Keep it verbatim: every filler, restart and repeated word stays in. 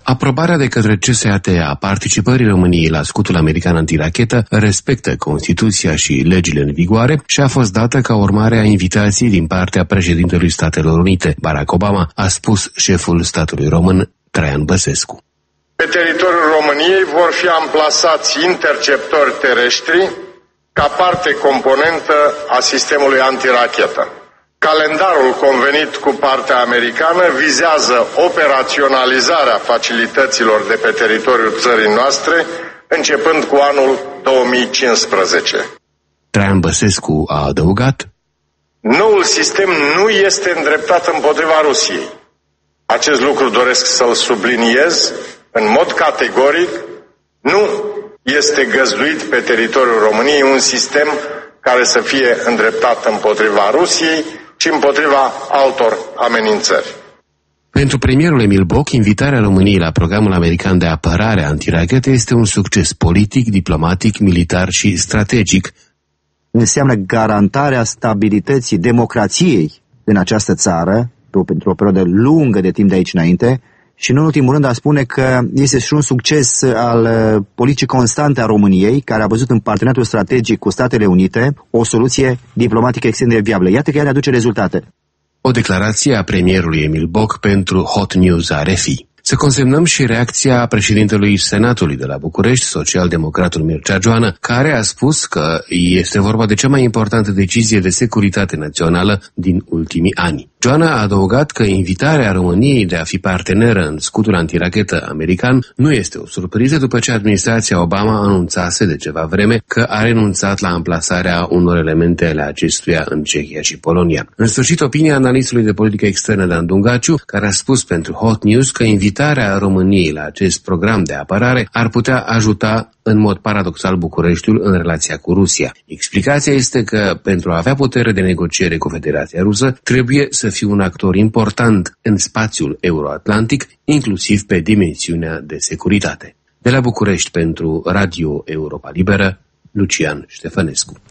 Aprobarea de către C S A T a participării României la scutul american antirachetă respectă Constituția și legile în vigoare și a fost dată ca urmare a invitației din partea președintelui Statelor Unite, Barack Obama, a spus șeful statului român, Traian Băsescu. Pe teritoriul României vor fi amplasați interceptori terestri ca parte componentă a sistemului antirachetă. Calendarul convenit cu partea americană vizează operaționalizarea facilităților de pe teritoriul țării noastre, începând cu anul două mii cincisprezece. Traian Băsescu a adăugat: noul sistem nu este îndreptat împotriva Rusiei. Acest lucru doresc să-l subliniez în mod categoric. Nu este găzduit pe teritoriul României un sistem care să fie îndreptat împotriva Rusiei, ci împotriva altor amenințări. Pentru premierul Emil Boc, invitarea României la programul american de apărare antirachetă este un succes politic, diplomatic, militar și strategic. Înseamnă garantarea stabilității democrației în această țară, pentru o perioadă lungă de timp de aici înainte, și în ultimul rând a spune că este și un succes al politicii constante a României, care a văzut în parteneriatul strategic cu Statele Unite o soluție diplomatică extrem de viabilă. Iată că ea ne aduce rezultate. O declarație a premierului Emil Boc pentru Hot News R F I. Să consemnăm și reacția președintelui Senatului de la București, social-democratul Mircea Joană, care a spus că este vorba de cea mai importantă decizie de securitate națională din ultimii ani. Joană a adăugat că invitarea României de a fi parteneră în scutul antirachetă american nu este o surpriză după ce administrația Obama anunțase de ceva vreme că a renunțat la amplasarea unor elemente ale acestuia în Cehia și Polonia. În sfârșit, opinia analistului de politică externă Dan Dungaciu, care a spus pentru Hot News că invitarea României la acest program de apărare ar putea ajuta în mod paradoxal Bucureștiul în relația cu Rusia. Explicația este că pentru a avea putere de negociere cu Federația Rusă, trebuie să fie un actor important în spațiul euroatlantic, inclusiv pe dimensiunea de securitate. De la București pentru Radio Europa Liberă, Lucian Ștefănescu.